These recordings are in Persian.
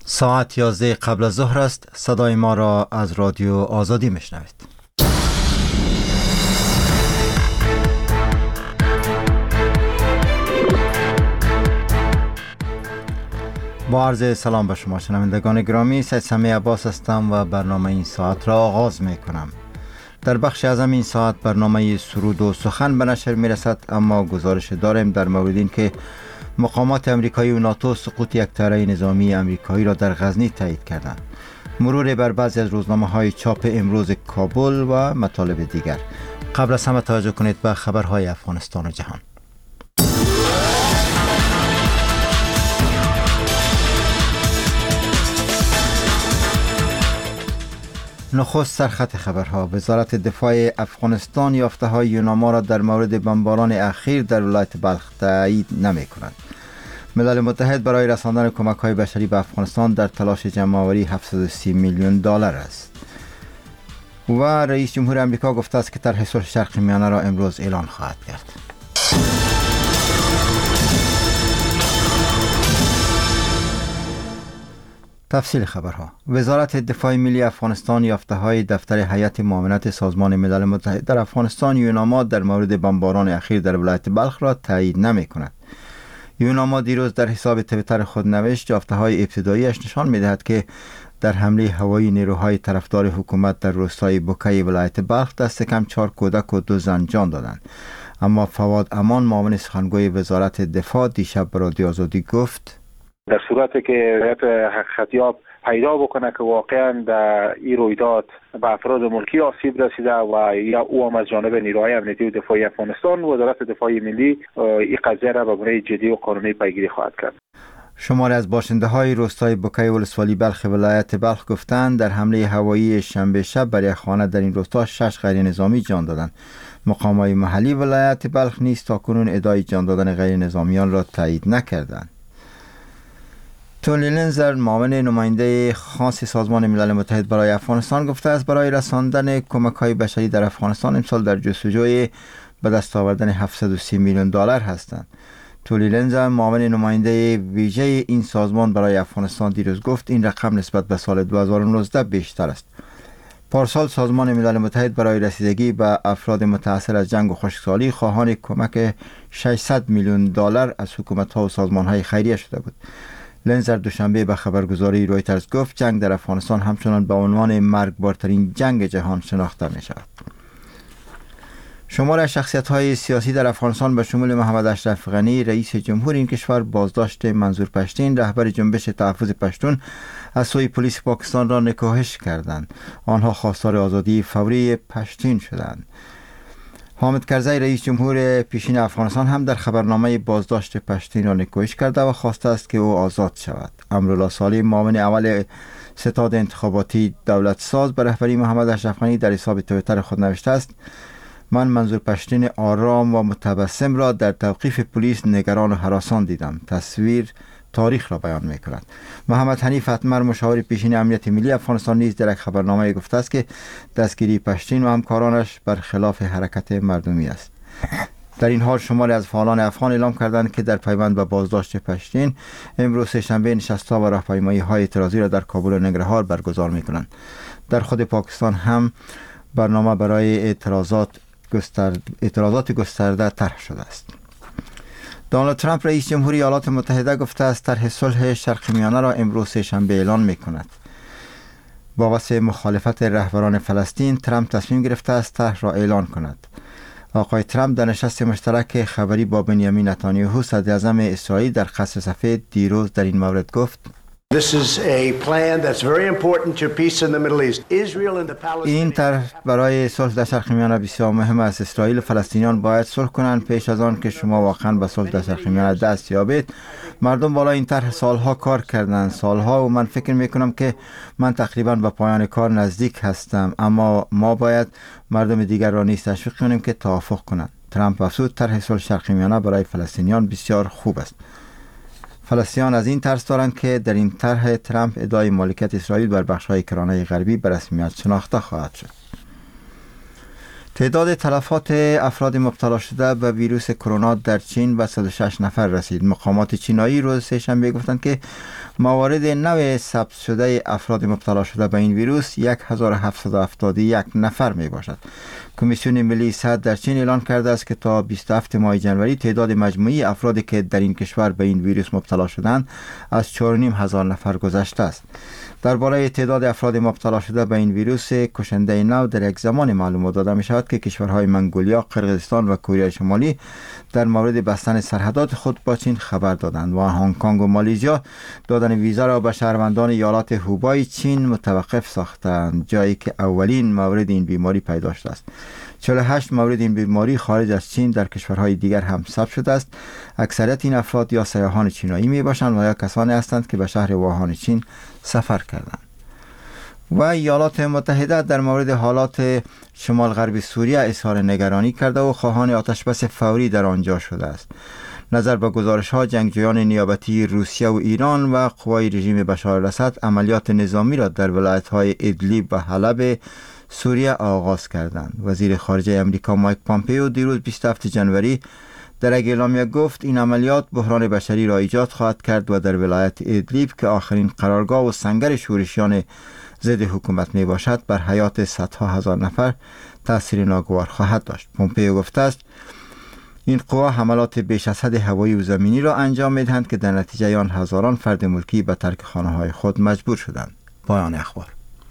ساعت 11 قبل از ظهر است. صدای ما را از رادیو آزادی میشنوید. با عرض سلام به شما شنوندگان گرامی، سید سمیع عباس هستم و برنامه این ساعت را آغاز می کنم. در بخش اعظم این ساعت برنامه سرود و سخن به نشر می رسد، اما گزارش داریم در مورد این که مقامات امریکایی و ناتو سقوط یک طیاره نظامی امریکایی را در غزنی تایید کردند. مرور بر بعضی از روزنامه‌های چاپ امروز کابل و مطالب دیگر. قبل از همه توجه کنید به خبرهای افغانستان و جهان. نخست سرخط خبرها. وزارت دفاع افغانستان یافته‌های یوناما را در مورد بمباران اخیر در ولایت بلخ تایید نمی‌کند. ملل متحد برای رساندن کمک‌های بشری به افغانستان در تلاش جمع‌آوری 730 میلیون دلار است. و رئیس جمهور آمریکا گفته است که طرح صلح شرق میانه را امروز اعلان خواهد کرد. تفصیل خبرها. وزارت دفاع ملی افغانستان یافته‌های دفتر هیئت معاونت سازمان ملل متحد در افغانستان یوناما در مورد بمباران اخیر در ولایت بلخ را تایید نمی‌کند. یوناما دیروز در حساب توییتر خود نوشت یافته‌های ابتدایی‌اش نشان می‌دهد که در حمله هوایی نیروهای طرفدار حکومت در روستای بوکی ولایت بلخ دست کم 4 کودک و 2 زن جان دادند. اما فواد امان معاون سخنگوی وزارت دفاع دیشب به رادیو آزادی گفت در صورتی که حقیقتیاب پیدا بکنه که واقعا در این رویداد به افراد ملکی آسیب رسیده و یا او هم از جانب نیروهای امنیتی و دفاعی افغانستان، وزارت دفاع ملی این قضیه را به گونه جدی و قانونی پیگیری خواهد کرد. شماری از باشنده های روستای بوکی ولسوالی بلخ ولایت بلخ گفتند در حمله هوایی شنبه شب بر یک خانه در این روستا 6 غیر نظامی جان دادند. مقامات محلی ولایت بلخ نیز تاکنون ادعای جان دادن غیر نظامیان را تایید نکردند. تونی لنزر معاون نماینده خاص سازمان ملل متحد برای افغانستان گفته است برای رساندن کمک‌های بشری در افغانستان امسال در جستجوی به دست آوردن 730 میلیون دلار هستند. تونی لنزر معاون نماینده ویژه این سازمان برای افغانستان دیروز گفت این رقم نسبت به سال 2019 بیشتر است. پارسال سازمان ملل متحد برای رسیدگی به افراد متاثر از جنگ و خشکسالی خواهان کمک 600 میلیون دلار از حکومت‌ها و سازمان‌های خیریه شده بود. لنزر دوشنبه به خبرگزاری رویترز گفت جنگ در افغانستان همچنان به عنوان مرگبارترین جنگ جهان شناخته می شود. شمار شخصیت‌های سیاسی در افغانستان به شمول محمد اشرف غنی رئیس جمهور این کشور، بازداشت منظور پشتین رهبر جنبش تحفظ پشتون از سوی پلیس پاکستان را نکوهش کردند. آنها خواستار آزادی فوری پشتین شدند. حامد کرزی رئیس جمهور پیشین افغانستان هم در خبرنامه بازداشت پشتین را نکوهش کرده و خواسته است که او آزاد شود. امرالله صالح معاون اول ستاد انتخاباتی دولت ساز به رهبری محمد اشرف غنی در حساب توییتر خود نوشته است من منظور پشتین آرام و متبسم را در توقیف پلیس نگران و هراسان دیدم. تصویر تاریخ را بیان می کند. محمد حنیف اتمر مشاور پیشین امنیت ملی افغانستان نیز در یک خبرنامه گفته است که دستگیری پشتین و همکارانش برخلاف حرکت مردمی است. در این حال شماری از فعالان افغان اعلام کردند که در پیوند به بازداشت پشتین امروز سه‌شنبه نشست‌ها و راهپیمایی‌های اعتراضی را در کابل و ننگرهار برگزار می‌کنند. در خود پاکستان هم برنامه برای اعتراضات گسترده طرح شده است. دونالد ترامپ رئیس جمهوری ایالات متحده گفته است طرح صلح شرق میانه را امروز سه‌شنبه اعلان می‌کند. با واسه مخالفت رهبران فلسطین ترامپ تصمیم گرفته است طرح را اعلان کند. آقای ترامپ در نشست مشترک خبری با بنیامین نتانیاهو صدر اعظم اسرائیل در قصر سفید دیروز در این مورد گفت این طرح برای صلح در شرق میانه بسیار مهم است. اسرائیل و فلسطینیان باید صلح کنند پیش از آن که شما واقعا به صلح در شرق میانه دست یابید. مردم بالا این طرح سالها کار کردند، سالها، و من فکر میکنم که من تقریبا به پایان کار نزدیک هستم، اما ما باید مردم دیگر را نیز تشویق کنیم که توافق کنند. ترامپ افزود طرح صلح شرق میانه برای فلسطینیان بسیار خوب است. فلسطینیان از این ترس دارند که در این طرح ترامپ ادعای مالکیت اسرائیل بر بخش‌های کرانه غربی به رسمیت شناخته خواهد شد. تعداد تلفات افراد مبتلا شده به ویروس کرونا در چین به 106 نفر رسید. مقامات چینایی روز سه‌شنبه گفتند که موارد نو ثبت شده افراد مبتلا شده به این ویروس 1771 نفر می باشد. کمیسیون ملی صحت در چین اعلان کرده است که تا 27 ماه جنوری تعداد مجموعی افرادی که در این کشور به این ویروس مبتلا شدند از 4,500 نفر گذشته است. درباره تعداد افراد مبتلا شده به این ویروس کشنده نو در یک زمان معلومات داده می شود که کشورهای منگولیا، قرقیزستان و کره شمالی در مورد بستن سرحدات خود با چین خبر دادند و هنگ کنگ و مالزیا دادن ویزا را به شهروندان ایالات هوبای چین متوقف ساختند، جایی که اولین مورد این بیماری پیدا شده است. 48 مورد این بیماری خارج از چین در کشورهای دیگر هم ثبت شده است. اکثریت این افراد یا سیاحان چینایی می باشند و یا کسانی هستند که به شهر ووهان چین سفر کردند. و ایالات متحده در مورد حالات شمال غرب سوریه اظهار نگرانی کرده و خواهان آتشبس فوری در آنجا شده است. نظر به گزارش ها، جنگجویان نیابتی روسیه و ایران و قوای رژیم بشار الاسد عملیات نظامی را در ولایت های ادلیب و حلب سوریه آغاز کردند. وزیر خارجه امریکا مایک پامپئو دیروز 27 جنوری در یک اعلامیه گفت این عملیات بحران بشری را ایجاد خواهد کرد و در ولایت ادلیب که آخرین قرارگاه و سنگر شورشیان ضد حکومت می باشد بر حیات صدها هزار نفر تأثیر ناگوار خواهد داشت. پومپئو گفته است این قوا حملات بیش از حد هوایی و زمینی را انجام می دهند که در نتیجه آن هزاران فرد ملکی به ترک خانه های خود مجبور شدند. پایان اخبار.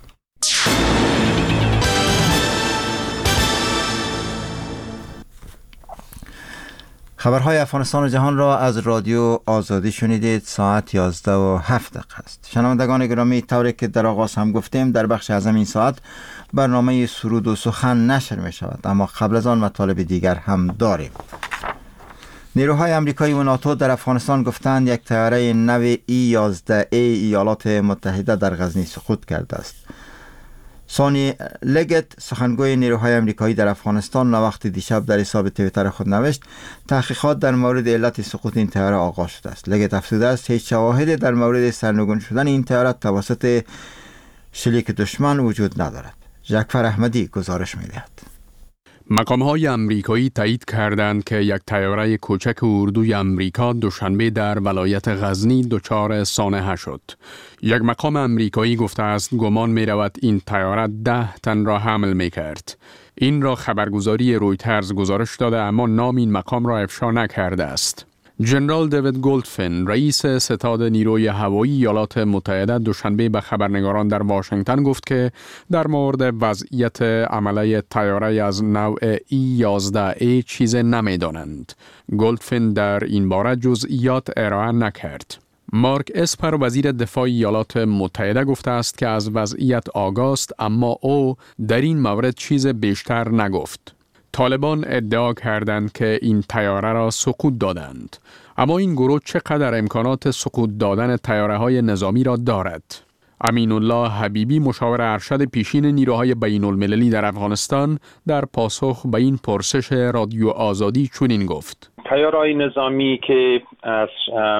خبرهای افغانستان و جهان را از رادیو آزادی شنیدید. ساعت 11:07 است. شنوندگان گرامی، طوری که در آغاز هم گفتیم در بخش اعظم این ساعت برنامه سرود و سخن نشر می شود، اما قبل از آن مطالب دیگر هم داریم. نیروهای امریکایی و ناتو در افغانستان گفتند یک طیاره نو E-11A ایالات متحده در غزنی سقوط کرده است. سونی لگت، سخنگوی نیروهای امریکایی در افغانستان، وقتی دیشب در حساب توییتر خود نوشت تحقیقات در مورد علت سقوط این طیاره آغاز شده است. لگت افزوده است هیچ شواهدی در مورد سرنگون شدن این طیاره توسط شلیک دشمن وجود ندارد. جعفر احمدی گزارش می‌دهد. مقام‌های امریکایی تایید کردند که یک طیاره کوچک اردوی امریکا دوشنبه در ولایت غزنی دچار سانحه شد. یک مقام امریکایی گفته است گمان می‌رود این طیاره 10 تن را حمل می‌کرد. این را خبرگزاری رویترز گزارش داده اما نام این مقام را افشا نکرده است. جنرال دیوید گولدفین، رئیس ستاد نیروی هوایی ایالات متحده، دوشنبه به خبرنگاران در واشنگتن گفت که در مورد وضعیت عمله طیاره از نوع E-11A چیز نمی‌دانند. گولدفین در این باره جزئیات ارائه نکرد. مارک اسپر، وزیر دفاع ایالات متحده، گفته است که از وضعیت آگاه است اما او در این مورد چیز بیشتر نگفت. طالبان ادعا کردند که این طیاره را سقوط دادند، اما این گروه چقدر امکانات سقوط دادن طیاره‌های نظامی را دارد؟ امین الله حبیبی، مشاور ارشد پیشین نیروهای بین المللی در افغانستان، در پاسخ به این پرسش رادیو آزادی چنین گفت: طیاره‌های نظامی که از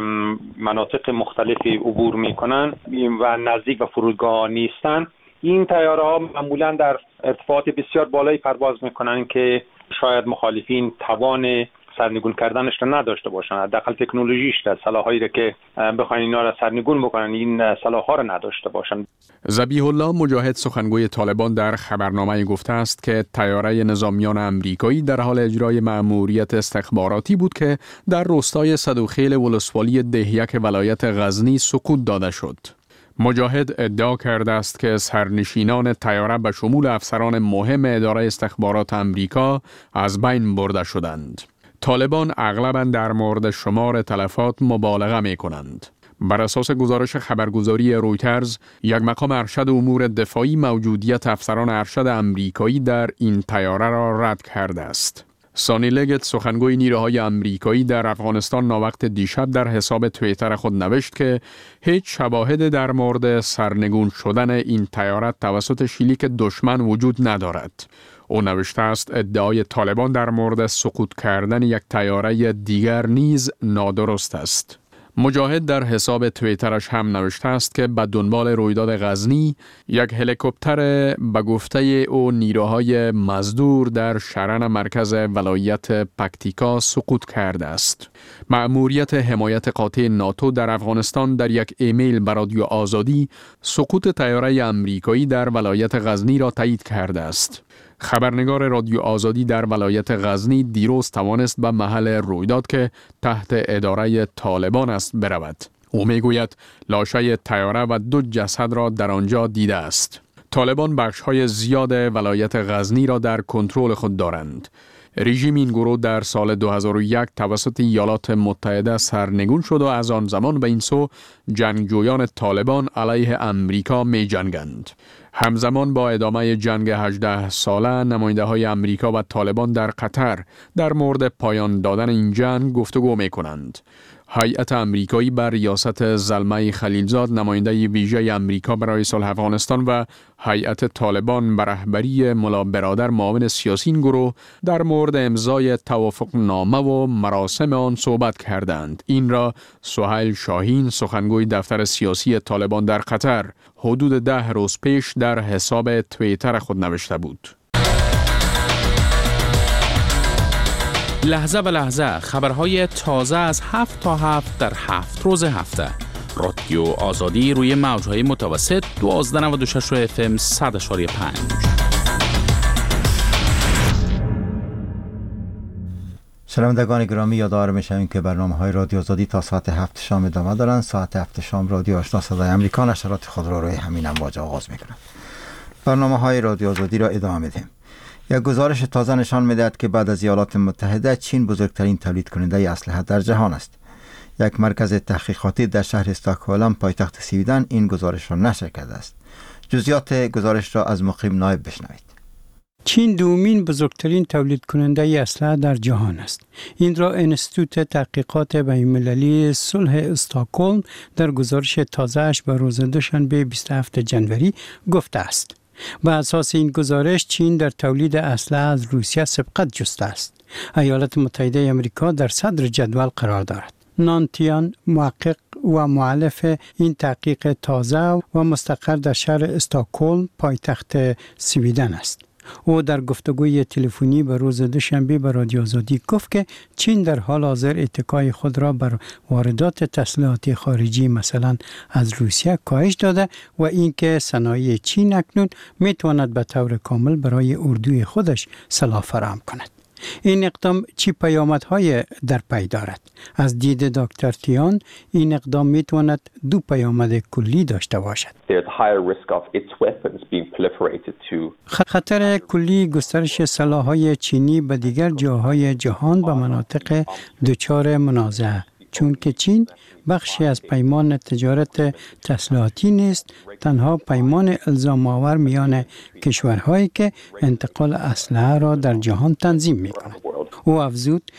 مناطق مختلفی عبور می‌کنند و نزدیک به فرودگاه نیستند، این طیاره‌ها معمولاً در ارتفاعات بسیار بالایی پرواز می‌کنند که شاید مخالفین توان سرنگون کردنش را نداشته باشند. حداقل تکنولوژیش در سلاحایی را که بخواین اینا را سرنگون بکنن این سلاح‌ها را نداشته باشند. ذبیح الله مجاهد، سخنگوی طالبان، در خبرنامه گفته است که طیاره نظامیان امریکایی در حال اجرای مأموریت استخباراتی بود که در روستای صدوخیل ولسوالی دهیک ولایت غزنی سقوط داده شد. مجاهد ادعا کرده است که سرنشینان طیاره به شمول افسران مهم اداره استخبارات امریکا از بین برده شدند. طالبان اغلباً در مورد شمار تلفات مبالغه می کنند. بر اساس گزارش خبرگزاری رویترز، یک مقام ارشد امور دفاعی موجودیت افسران ارشد امریکایی در این طیاره را رد کرده است. سانی لگت، سخنگوی نیروهای امریکایی در افغانستان، ناوقت دیشب در حساب توییتر خود نوشت که هیچ شواهد در مورد سرنگون شدن این طیاره توسط شلیک دشمن وجود ندارد. او نوشته است ادعای طالبان در مورد سقوط کردن یک طیاره دیگر نیز نادرست است. مجاهد در حساب توییترش هم نوشته است که به دنبال رویداد غزنی یک هلیکوپتر به گفته او نیروهای مزدور در شرن مرکز ولایت پکتیکا سقوط کرده است. مأموریت حمایت قاطع ناتو در افغانستان در یک ایمیل به رادیو آزادی سقوط طیاره آمریکایی در ولایت غزنی را تایید کرده است. خبرنگار رادیو آزادی در ولایت غزنی دیروز توانست به محل رویداد که تحت اداره طالبان است برود. او میگوید لاشه طیاره و 2 جسد را در آنجا دیده است. طالبان بخش‌های زیاد ولایت غزنی را در کنترل خود دارند. رژیم این گروه در سال 2001 توسط ایالات متحده سرنگون شد و از آن زمان به این سو جنگجویان طالبان علیه امریکا می جنگند. همزمان با ادامه جنگ 18 ساله نماینده‌های امریکا و طالبان در قطر در مورد پایان دادن این جنگ گفتگو می کنند. هیئت امریکایی بر ریاست زلمه خلیلزاد نماینده ویژه امریکا برای صلح افغانستان و هیئت طالبان بر رهبری ملا برادر معاون سیاسی این گروه در مورد امضای توافق نامه و مراسم آن صحبت کردند. این را سهیل شاهین سخنگوی دفتر سیاسی طالبان در قطر حدود 10 روز پیش در حساب توییتر خود نوشته بود. لحظه به لحظه خبرهای تازه از 7 تا 7 در 7 روز هفته. رادیو آزادی روی موجهای متوسط 1296 FM 100.5. شنوندگان گرامی یادآور می‌شویم که برنامه‌های رادیو آزادی تا ساعت 7 شام ادامه دارند. ساعت 7 شام رادیو آشنا صدای آمریکا نشرات خود را روی همین امواج آغاز می‌کند. برنامه‌های رادیو آزادی را ادامه می‌دهیم. یک گزارش تازه نشان می‌دهد که بعد از ایالات متحده چین بزرگترین تولید کننده اسلحه در جهان است. یک مرکز تحقیقاتی در شهر استکهلم پایتخت سویدن این گزارش را نشر کرده است. جزئیات گزارش را از مقیم نایب بشنوید. چین دومین بزرگترین تولید کننده اسلحه در جهان است. این را انستیتوت تحقیقات بین‌المللی صلح استکهلم در گزارش تازه‌اش به روز دوشنبه 27 جنوری گفته است. بر اساس این گزارش چین در تولید اسلحه از روسیه سبقت جسته است. ایالات متحده آمریکا در صدر جدول قرار دارد. نانتیان محقق و مؤلف این تحقیق تازه و مستقر در شهر استکهلم پایتخت سویدن است. او در گفتگوی تلفنی به روز دوشنبه به رادیو آزادی گفت که چین در حال حاضر اتکای خود را بر واردات تسلیحات خارجی مثلا از روسیه کاهش داده و اینکه صنایع چین اکنون میتواند به طور کامل برای اردوی خودش سلاح فراهم کند. این اقدام چی پیامدهای در پی دارد؟ از دید دکتر تیان این اقدام میتواند 2 پیامد کلی داشته باشد. خطر کلی گسترش سلاح‌های چینی به دیگر جاهای جهان به مناطق دچار منازعه، چون که چین بخشی از پیمان تجارت تسلیحاتی نیست، تنها پیمان الزام آور میان کشورهایی که انتقال اسلحه را در جهان تنظیم می‌کند. او افزود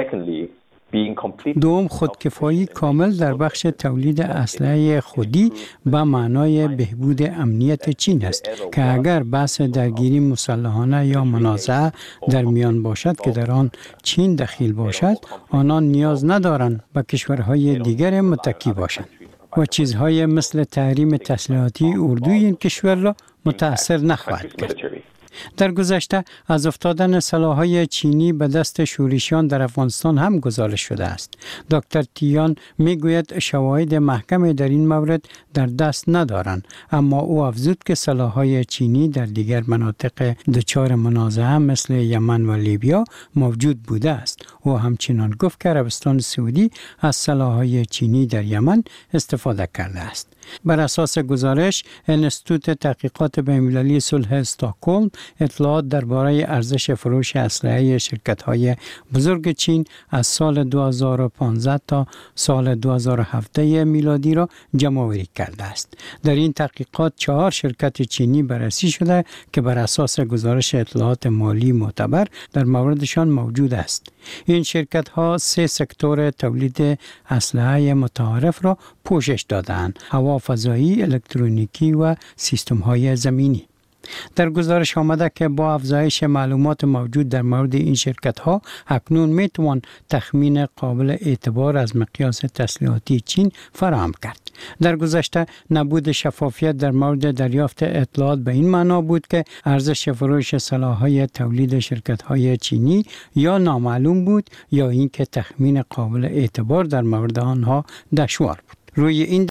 دوم خودکفایی کامل در بخش تولید اسلحه خودی به معنای بهبود امنیت چین است که اگر بحث درگیری مسلحانه یا منازعه در میان باشد که در آن چین دخیل باشد، آنان نیاز ندارند به کشورهای دیگر متکی باشند و چیزهای مثل تحریم تسلیحاتی اردوی این کشور را متأثر نخواهد کرد. در گذشته از افتادن سلاح‌های چینی به دست شورشیان در افغانستان هم گزارش شده است. دکتر تیان میگوید شواهد محکمی در این مورد در دست ندارند، اما او افزود که سلاح‌های چینی در دیگر مناطق دچار منازعه مثل یمن و لیبیا موجود بوده است. او همچنین گفت که عربستان سعودی از سلاح‌های چینی در یمن استفاده کرده است. بر اساس گزارش انستیتوت تحقیقات بین‌المللی صلح استکهلم اطلاعات درباره ارزش فروش اسلحه شرکت‌های بزرگ چین از سال 2015 تا سال 2017 میلادی را جمع‌آوری کرده است. در این تحقیقات 4 شرکت چینی بررسی شده که بر اساس گزارش اطلاعات مالی معتبر در موردشان موجود است. این شرکت‌ها 3 سکتور تولید اسلحه متعارف را پوشش دادند: هوا فضایی، الکترونیکی و سیستم‌های زمینی. در گزارش آمده که با افزایش معلومات موجود در مورد این شرکت ها اکنون می توان تخمین قابل اعتبار از مقیاس تسلیحاتی چین فراهم کرد. در گذشته نبود شفافیت در مورد دریافت اطلاعات به این معنا بود که ارزش فروش سلاح‌های تولید شرکت‌های چینی یا نامعلوم بود یا اینکه تخمین قابل اعتبار در مورد آنها دشوار بود. روی این